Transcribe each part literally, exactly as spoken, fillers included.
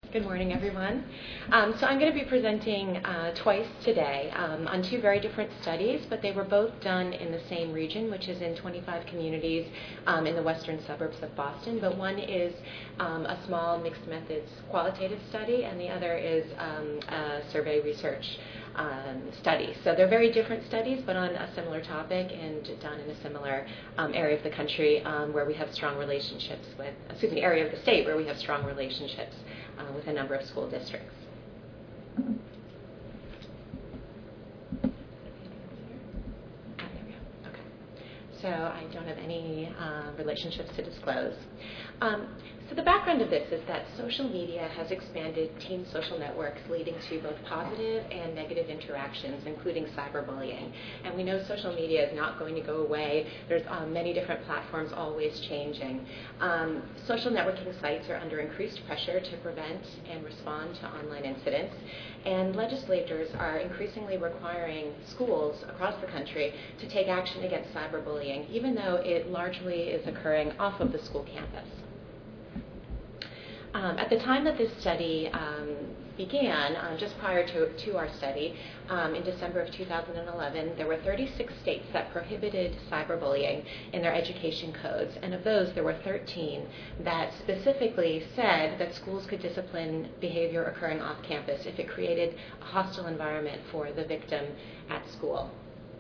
Good morning, everyone. Um, so I'm going to be presenting uh, twice today um, on two very different studies, but they were both done in the same region, which is in twenty-five communities um, in the western suburbs of Boston. But one is um, a small mixed methods qualitative study, and the other is um, a survey research um, study. So they're very different studies, but on a similar topic and done in a similar um, area of the country um, where we have strong relationships with, excuse me, area of the state where we have strong relationships Uh, with a number of school districts. Ah, there we go. Okay. So I don't have any uh, relationships to disclose. Um, so the background of this is that social media has expanded teen social networks, leading to both positive and negative interactions, including cyberbullying. And we know social media is not going to go away. There's um, many different platforms always changing. Um, social networking sites are under increased pressure to prevent and respond to online incidents. And legislators are increasingly requiring schools across the country to take action against cyberbullying, even though it largely is occurring off of the school campus. Um, at the time that this study um, began, uh, just prior to, to our study, um, in December of two thousand eleven, there were thirty-six states that prohibited cyberbullying in their education codes, and of those, there were thirteen that specifically said that schools could discipline behavior occurring off campus if it created a hostile environment for the victim at school.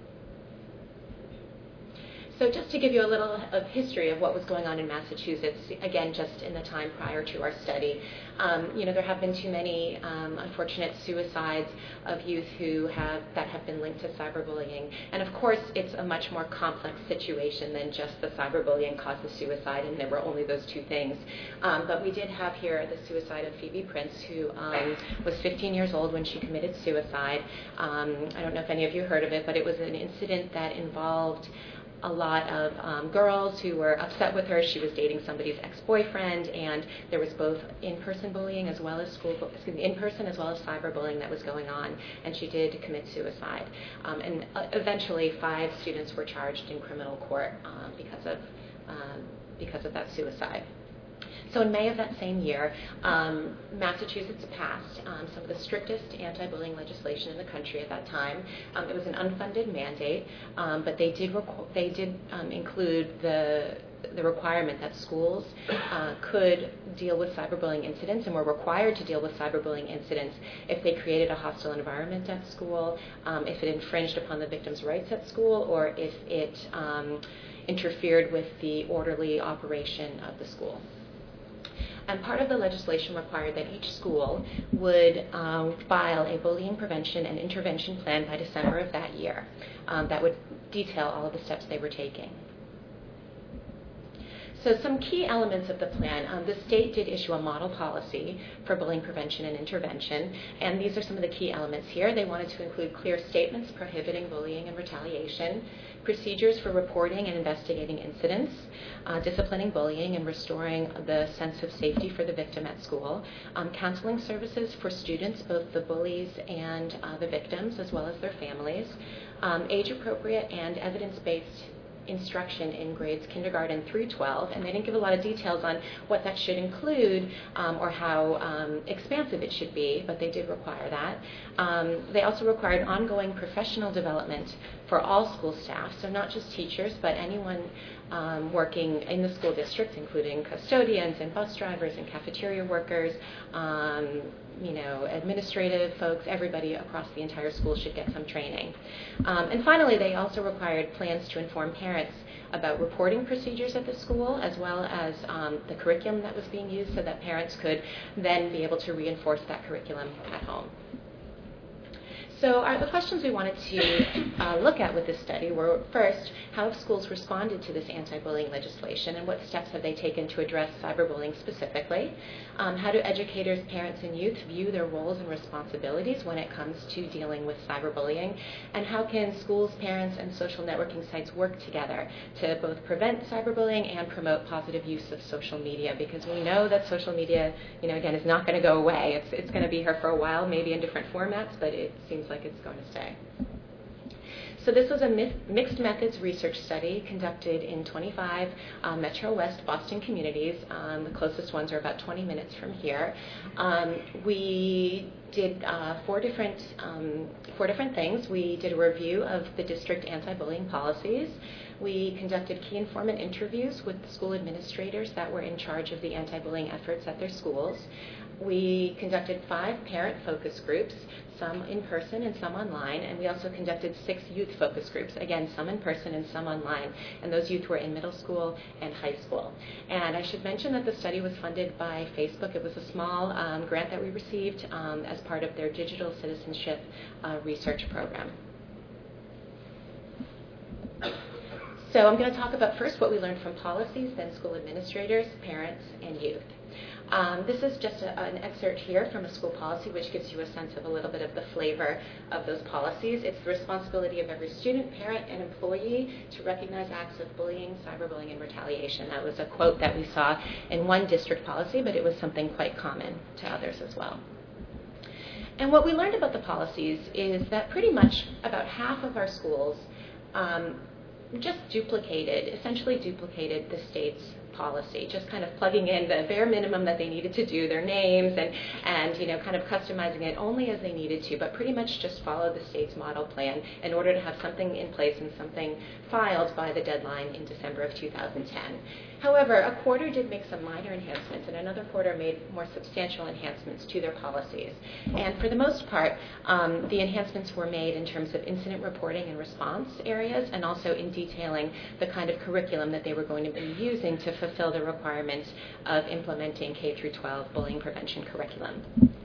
So just to give you a little of history of what was going on in Massachusetts, again, just in the time prior to our study, um, you know, there have been too many um, unfortunate suicides of youth who have that have been linked to cyberbullying. And of course, it's a much more complex situation than just the cyberbullying caused the suicide, and there were only those two things. Um, but we did have here the suicide of Phoebe Prince, who um, was fifteen years old when she committed suicide. Um, I don't know if any of you heard of it, but it was an incident that involved a lot of um, girls who were upset with her. She was dating somebody's ex-boyfriend, and there was both in-person bullying as well as school, excuse me, in-person as well as cyberbullying that was going on, and she did commit suicide. Um, and uh, eventually, five students were charged in criminal court um, because of um, because of that suicide. So in May of that same year, um, Massachusetts passed um, some of the strictest anti-bullying legislation in the country at that time. Um, it was an unfunded mandate, um, but they did requ- they did um, include the the requirement that schools uh, could deal with cyberbullying incidents and were required to deal with cyberbullying incidents if they created a hostile environment at school, um, if it infringed upon the victim's rights at school, or if it um, interfered with the orderly operation of the school. And part of the legislation required that each school would um, file a bullying prevention and intervention plan by December of that year um, that would detail all of the steps they were taking. So some key elements of the plan, um, the state did issue a model policy for bullying prevention and intervention, and these are some of the key elements here. They wanted to include clear statements prohibiting bullying and retaliation, procedures for reporting and investigating incidents, uh, disciplining bullying and restoring the sense of safety for the victim at school, um, counseling services for students, both the bullies and uh, the victims, as well as their families, um, age-appropriate and evidence-based instruction in grades kindergarten through twelve, and they didn't give a lot of details on what that should include um, or how um, expansive it should be, but they did require that. Um, they also required ongoing professional development for all school staff, so not just teachers, but anyone um, working in the school district, including custodians and bus drivers and cafeteria workers, um, you know, administrative folks, everybody across the entire school should get some training. Um, and finally, they also required plans to inform parents about reporting procedures at the school, as well as um, the curriculum that was being used, so that parents could then be able to reinforce that curriculum at home. So our, the questions we wanted to uh, look at with this study were, first, how have schools responded to this anti-bullying legislation, and what steps have they taken to address cyberbullying specifically? Um, how do educators, parents, and youth view their roles and responsibilities when it comes to dealing with cyberbullying? And how can schools, parents, and social networking sites work together to both prevent cyberbullying and promote positive use of social media? Because we know that social media, you know, again, is not going to go away. It's, it's going to be here for a while, maybe in different formats, but it seems like it's going to stay. So this was a myth, mixed methods research study conducted in twenty-five uh, Metro West Boston communities. Um, the closest ones are about twenty minutes from here. Um, we did uh, four different um, four different things. We did a review of the district anti-bullying policies. We conducted key informant interviews with the school administrators that were in charge of the anti-bullying efforts at their schools. We conducted five parent focus groups, some in person and some online, and we also conducted six youth focus groups, again, some in person and some online, and those youth were in middle school and high school. And I should mention that the study was funded by Facebook. It was a small um, grant that we received um, as part of their digital citizenship uh, research program. So I'm going to talk about first what we learned from policies, then school administrators, parents, and youth. Um, this is just a, an excerpt here from a school policy which gives you a sense of a little bit of the flavor of those policies. It's the responsibility of every student, parent, and employee to recognize acts of bullying, cyberbullying, and retaliation. That was a quote that we saw in one district policy, but it was something quite common to others as well. And what we learned about the policies is that pretty much about half of our schools um, just duplicated, essentially duplicated the state's policy, just kind of plugging in the bare minimum that they needed to do, their names, and, and you know, kind of customizing it only as they needed to, but pretty much just follow the state's model plan in order to have something in place and something filed by the deadline in December of two thousand ten. However, a quarter did make some minor enhancements, and another quarter made more substantial enhancements to their policies. And for the most part, um, the enhancements were made in terms of incident reporting and response areas, and also in detailing the kind of curriculum that they were going to be using to fulfill the requirements of implementing K through twelve bullying prevention curriculum.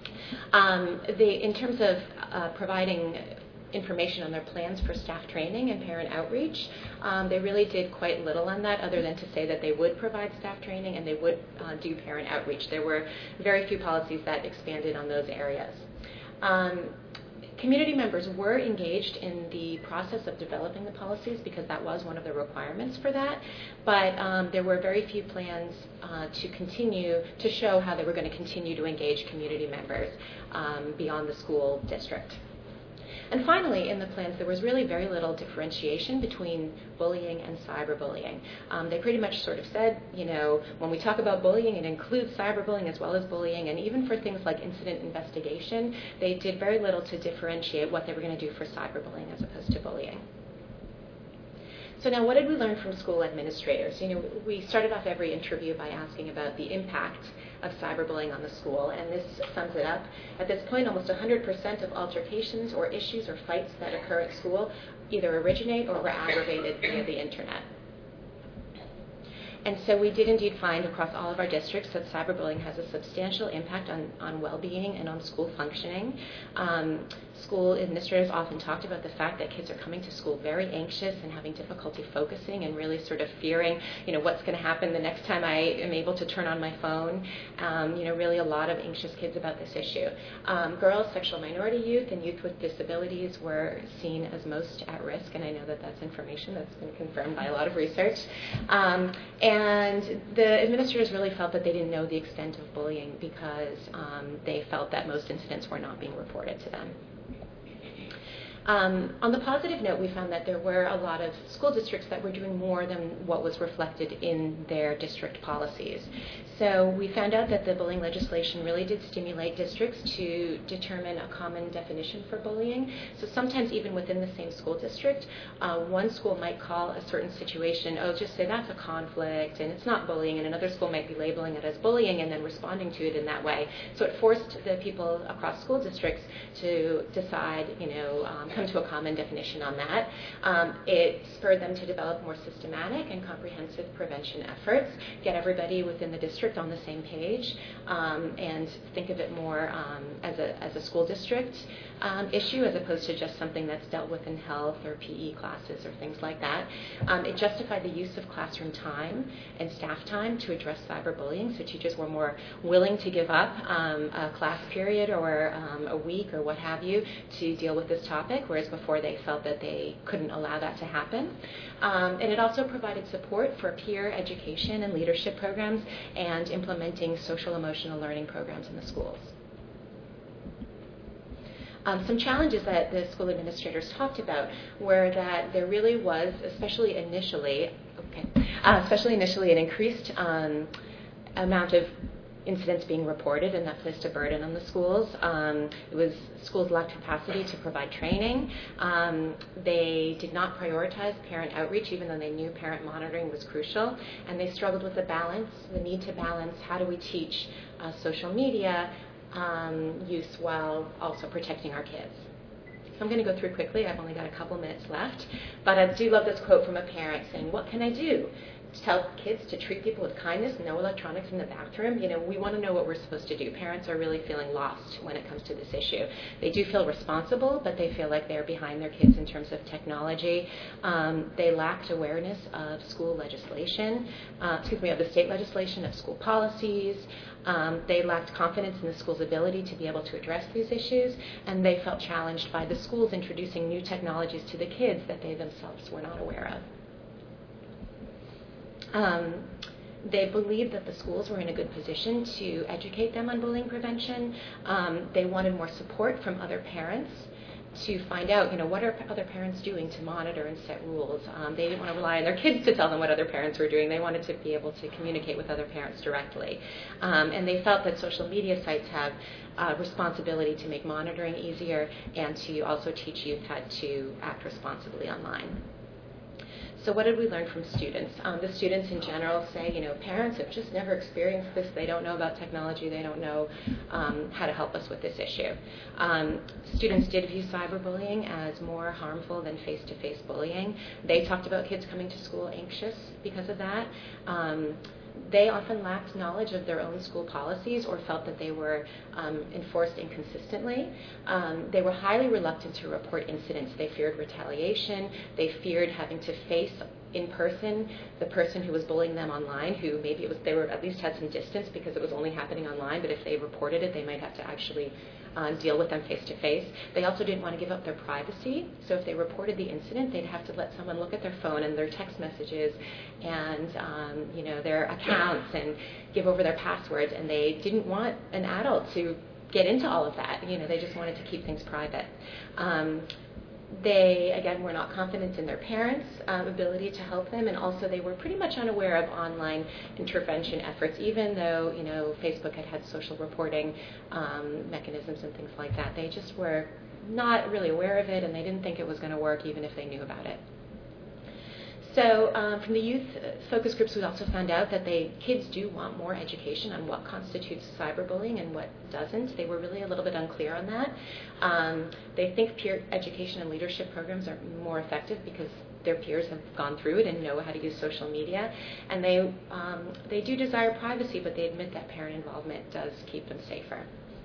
Um, they, in terms of uh, providing information on their plans for staff training and parent outreach, um, they really did quite little on that, other than to say that they would provide staff training and they would uh, do parent outreach. There were very few policies that expanded on those areas. Um, Community members were engaged in the process of developing the policies because that was one of the requirements for that, but um, there were very few plans uh, to continue to show how they were going to continue to engage community members um, beyond the school district. And finally, in the plans, there was really very little differentiation between bullying and cyberbullying. Um, they pretty much sort of said, you know, when we talk about bullying, it includes cyberbullying as well as bullying, and even for things like incident investigation, they did very little to differentiate what they were going to do for cyberbullying as opposed to bullying. So now, what did we learn from school administrators? You know, we started off every interview by asking about the impact of cyberbullying on the school, and this sums it up. At this point, almost one hundred percent of altercations or issues or fights that occur at school either originate or were aggravated via the internet. And so we did indeed find across all of our districts that cyberbullying has a substantial impact on, on well-being and on school functioning. Um, school administrators often talked about the fact that kids are coming to school very anxious and having difficulty focusing and really sort of fearing, you know, what's going to happen the next time I am able to turn on my phone. Um, you know, really a lot of anxious kids about this issue. Um, girls, sexual minority youth, and youth with disabilities were seen as most at risk, and I know that that's information that's been confirmed by a lot of research. Um, and the administrators really felt that they didn't know the extent of bullying because um, they felt that most incidents were not being reported to them. Um, on the positive note, we found that there were a lot of school districts that were doing more than what was reflected in their district policies. So we found out that the bullying legislation really did stimulate districts to determine a common definition for bullying. So sometimes even within the same school district, uh, one school might call a certain situation, oh, just say that's a conflict and it's not bullying, and another school might be labeling it as bullying and then responding to it in that way. So it forced the people across school districts to decide, you know, um, come to a common definition on that. Um, it spurred them to develop more systematic and comprehensive prevention efforts, get everybody within the district on the same page, um, and think of it more um, as a as a school district um, issue as opposed to just something that's dealt with in health or P E classes or things like that. Um, it justified the use of classroom time and staff time to address cyberbullying, so teachers were more willing to give up um, a class period or um, a week or what have you to deal with this topic, whereas before they felt that they couldn't allow that to happen. Um, and it also provided support for peer education and leadership programs and implementing social emotional learning programs in the schools. Um, some challenges that the school administrators talked about were that there really was, especially initially, okay, uh, especially initially, an increased um, amount of incidents being reported, and that placed a burden on the schools. Um, it was schools lacked capacity to provide training. Um, they did not prioritize parent outreach, even though they knew parent monitoring was crucial. And they struggled with the balance, the need to balance how do we teach uh, social media um, use while also protecting our kids. So I'm going to go through quickly. I've only got a couple minutes left. But I do love this quote from a parent saying, "What can I do? To tell kids to treat people with kindness, no electronics in the bathroom." You know, we want to know what we're supposed to do. Parents are really feeling lost when it comes to this issue. They do feel responsible, but they feel like they're behind their kids in terms of technology. Um, they lacked awareness of school legislation, uh, excuse me, of the state legislation, of school policies. Um, they lacked confidence in the school's ability to be able to address these issues, and they felt challenged by the schools introducing new technologies to the kids that they themselves were not aware of. Um, they believed that the schools were in a good position to educate them on bullying prevention. Um, they wanted more support from other parents to find out, you know, what are other parents doing to monitor and set rules. Um, they didn't want to rely on their kids to tell them what other parents were doing. They wanted to be able to communicate with other parents directly. Um, and they felt that social media sites have uh, responsibility to make monitoring easier and to also teach youth how to act responsibly online. So what did we learn from students? Um, the students in general say, you know, parents have just never experienced this. They don't know about technology. They don't know um, how to help us with this issue. Um, students did view cyberbullying as more harmful than face-to-face bullying. They talked about kids coming to school anxious because of that. Um, They often lacked knowledge of their own school policies or felt that they were um, enforced inconsistently. Um, they were highly reluctant to report incidents. They feared retaliation. They feared having to face in person the person who was bullying them online, who maybe it was they were at least had some distance because it was only happening online, but if they reported it, they might have to actually Um, deal with them face to face. They also didn't want to give up their privacy, so if they reported the incident, they'd have to let someone look at their phone and their text messages and um, you know their accounts and give over their passwords, and they didn't want an adult to get into all of that. You know, they just wanted to keep things private. Um, They, again, were not confident in their parents' um, ability to help them, and also they were pretty much unaware of online intervention efforts, even though, you know, Facebook had had social reporting um, mechanisms and things like that. They just were not really aware of it, and they didn't think it was going to work even if they knew about it. So um, from the youth focus groups, we also found out that they kids do want more education on what constitutes cyberbullying and what doesn't. They were really a little bit unclear on that. Um, they think peer education and leadership programs are more effective because their peers have gone through it and know how to use social media. And they, um, they do desire privacy, but they admit that parent involvement does keep them safer.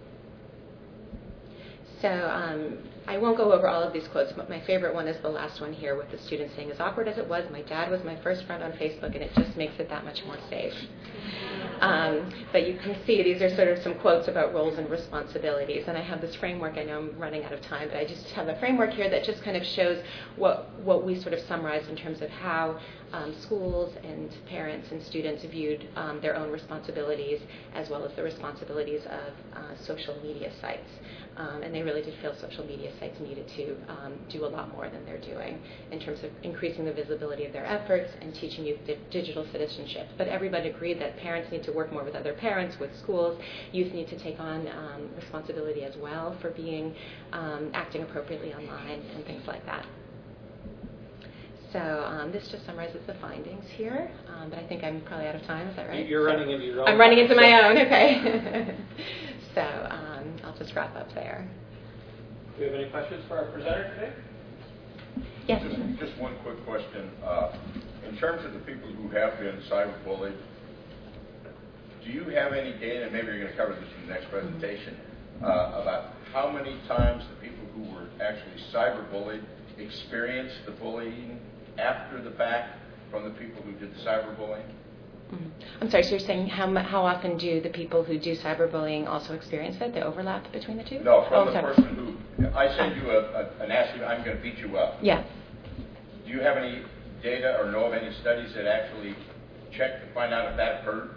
So um, I won't go over all of these quotes, but my favorite one is the last one here with the student saying, "As awkward as it was, my dad was my first friend on Facebook, and it just makes it that much more safe." Um, but you can see these are sort of some quotes about roles and responsibilities. And I have this framework. I know I'm running out of time, but I just have a framework here that just kind of shows what, what we sort of summarized in terms of how um, schools and parents and students viewed um, their own responsibilities as well as the responsibilities of uh, social media sites. Um, and they really did feel social media sites needed to um, do a lot more than they're doing in terms of increasing the visibility of their efforts and teaching youth di- digital citizenship. But everybody agreed that parents need to work more with other parents, with schools. Youth need to take on um, responsibility as well for being um, acting appropriately online and things like that. So um, this just summarizes the findings here, um, but I think I'm probably out of time. Is that right? You're so running into your own. I'm running into my own. Okay. so um, I'll just wrap up there. Do you have any questions for our presenter today? Yes. Just, just one quick question. Uh, in terms of the people who have been cyberbullied, do you have any data, and maybe you're going to cover this in the next presentation, uh, about how many times the people who were actually cyberbullied experienced the bullying after the fact from the people who did the cyberbullying? Mm-hmm. I'm sorry, so you're saying how how often do the people who do cyberbullying also experience that, the overlap between the two? No, from oh, the sorry. person who, I send you a, a, an ask you, I'm going to beat you up. Yeah. Do you have any data or know of any studies that actually check to find out if that occurred?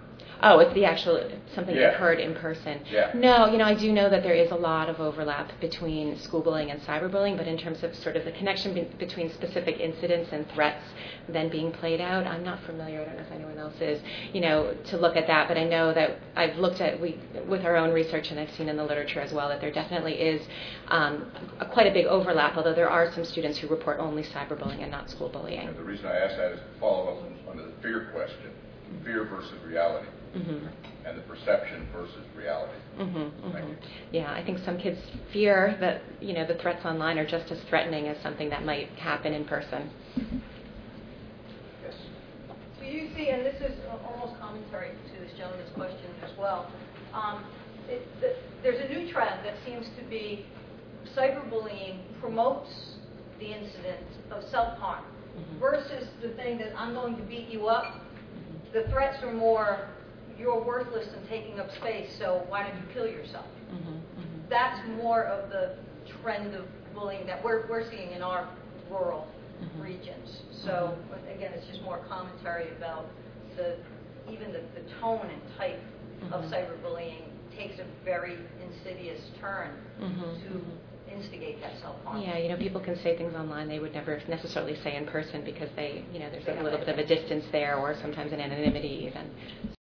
Oh, it's the actual, something Yeah. occurred in person. Yeah. No, you know, I do know that there is a lot of overlap between school bullying and cyberbullying, but in terms of sort of the connection be- between specific incidents and threats then being played out, I'm not familiar, I don't know if anyone else is, you know, to look at that, but I know that I've looked at, we, with our own research, and I've seen in the literature as well, that there definitely is um, a, quite a big overlap, although there are some students who report only cyberbullying and not school bullying. And the reason I ask that is to follow up on, on the fear question, fear versus reality, Mm-hmm. and the perception versus reality. Mm-hmm, mm-hmm. Thank you. Yeah, I think some kids fear that, you know, the threats online are just as threatening as something that might happen in person. Yes. So you see, and this is almost commentary to this gentleman's question as well, um, it, the, there's a new trend that seems to be cyberbullying promotes the incident of self-harm Mm-hmm. versus the thing that I'm going to beat you up. The threats are more, you're worthless and taking up space, so why don't you kill yourself? Mm-hmm, mm-hmm. That's more of the trend of bullying that we're, we're seeing in our rural Mhm. regions. So again, it's just more commentary about the even the, the tone and type of Mhm. cyberbullying takes a very insidious turn Mhm, to mhm. instigate that self-harm. Yeah, you know, people can say things online they would never necessarily say in person because they, you know, there's They a have little bit of a distance there, or sometimes an anonymity even.